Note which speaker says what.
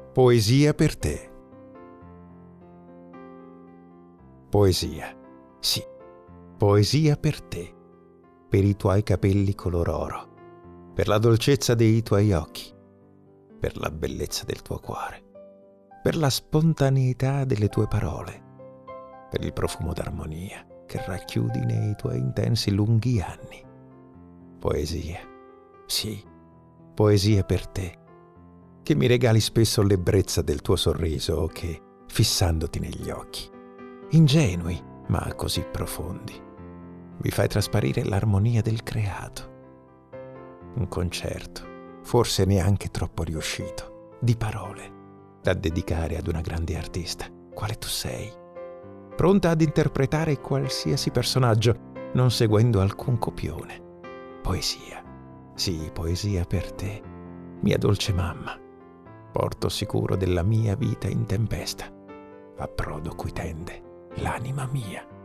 Speaker 1: Poesia per te. Poesia, sì, poesia per te, per i tuoi capelli color oro, per la dolcezza dei tuoi occhi, per la bellezza del tuo cuore, per la spontaneità delle tue parole, per il profumo d'armonia che racchiudi nei tuoi intensi lunghi anni. Poesia, sì, poesia per te, che mi regali spesso l'ebbrezza del tuo sorriso o che, fissandoti negli occhi, ingenui ma così profondi, mi fai trasparire l'armonia del creato. Un concerto, forse neanche troppo riuscito, di parole, da dedicare ad una grande artista, quale tu sei, pronta ad interpretare qualsiasi personaggio, non seguendo alcun copione. Poesia, sì, poesia per te, mia dolce mamma, porto sicuro della mia vita in tempesta, approdo cui tende l'anima mia.